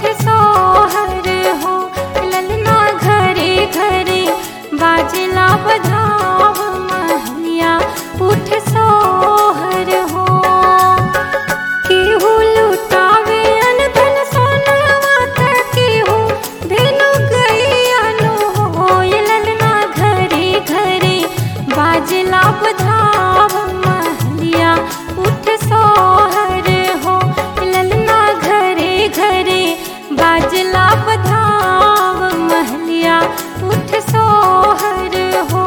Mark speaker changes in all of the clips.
Speaker 1: उठ सोहर हो, ललना घरे घरे बाजला बधाव महलिया उठ सोहर हो। केहू लुटावे अनधन सोनवा त केहू धेनु गैयानो हो, ललना घरे घरे बाजला बधाव महलिया उठ सोहर हो, ललना घरे घरे बाजला बधाव महलिया उठ सोहर हो।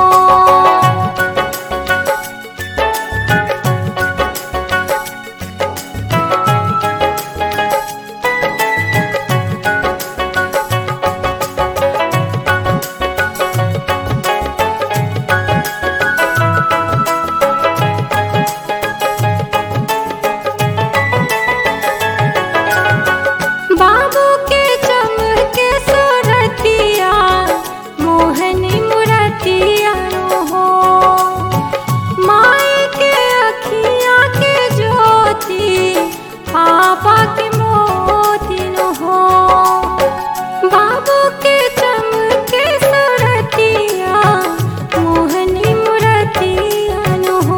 Speaker 1: बाबू के चमके सूरतिया मोहनी मूरतिया हो, माए के अखियाँ के ज्योति पापा के मोती हो। बाबू के चमके सूरतिया मोहनी मूरतिया हो,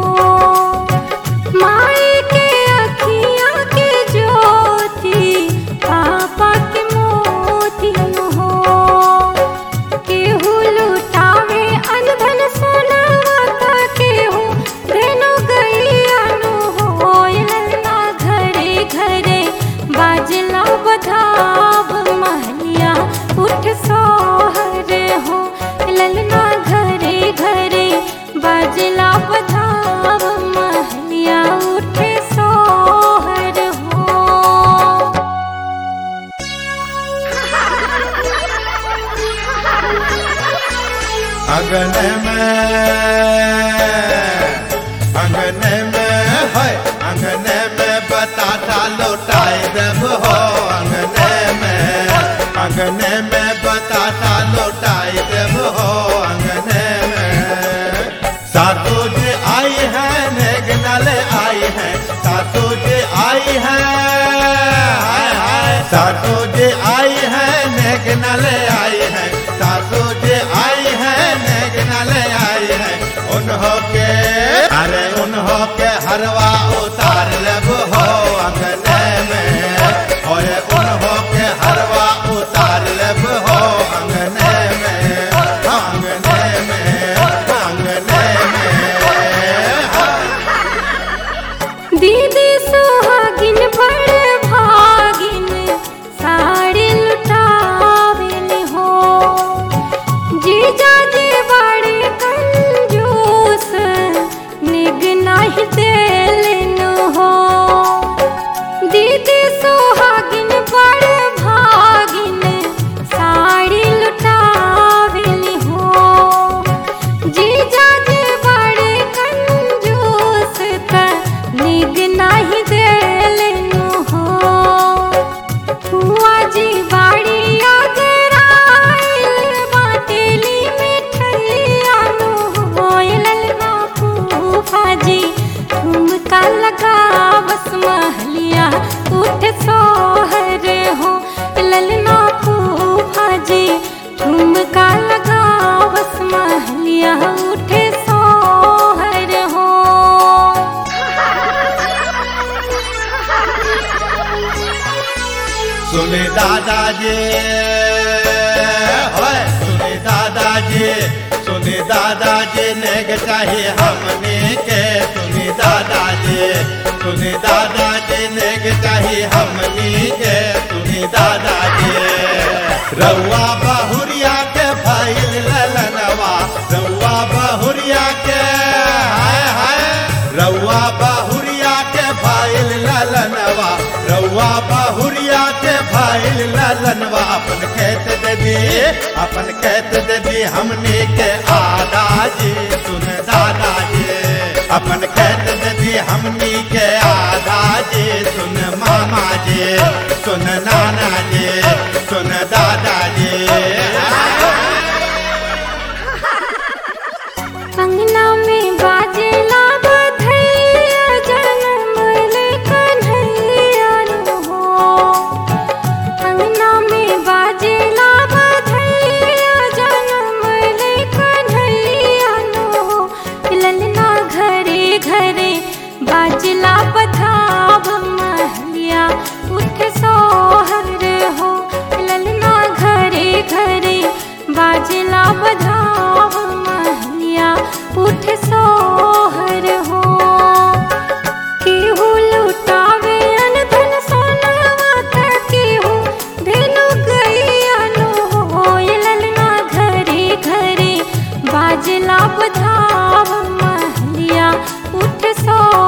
Speaker 1: माए के अखियाँ के ज्योति पापा के मोती हो। केहू लुटावे अनधन सोनवा त केहू धेनु गैयानो हो, ललना घरे घरे बाजला बधाव महलिया उठ सोहर हो, ललना घरे घरे बाजला बधाव महलिया उठ सोहर हो।
Speaker 2: अंगन में है अंगन में बताता लौटाए देव हो, अंगन में बताता लौटाए देव हो। अंगन में सासू जी आई है नेगनल आई है, सासू जी आई है सासू जी आई है नेगनल आई है, सासू जी आई है नेगनल आई है। उन्हों के हरवा उतार लब हो अंगन में, और उन्हों के हरवा उतार लब हो अंगन में, अंगन में, अंगन में।
Speaker 1: दीदी सुहागिन बड़ भागिन साड़ी लुटावेल हो, जीजा जी बड़े कंजूस निग नाही देलन हो। दीदी सुहागिन बड़ भागिन साड़ी लुटावेल हो, जीजा जी बड़े कंजूस त निग नाही देलन हो। हुआ जी बाड़ी अगर आइल बाटेली मिठैया नो हो, ललना फूफा जी ठुमका लगावस महलिया उठ सोहर हो, ललना फूफा जी ठुमका लगावस महलिया उठ सोहर हो।
Speaker 2: सुने दादाजी होय, सुने दादाजी, सुने दादाजी नेग चाहिए हमने के, सुने दादाजी, सुने दादाजी नेग चाहिए हमने के, सुने दादाजी। रउआ बहुरिया के फाइल ललनवा, रउआ बहुरिया के हाय हाय, रउआ बहुरिया के फाइल ललनवा, रउआ बहुरिया के फाइल ललनवा। अपन कहत दे दी हमने के आदाजी, सुन दादाजी, अपन कहत दे दी हमने के आदाजी, सुन मामा जी, सुन नाना जी, सुन दादाजी।
Speaker 1: अंगना में बाजेला बधैया जन्म ले कन्हैया नो हो, बाजला बधाव महलिया उठ सो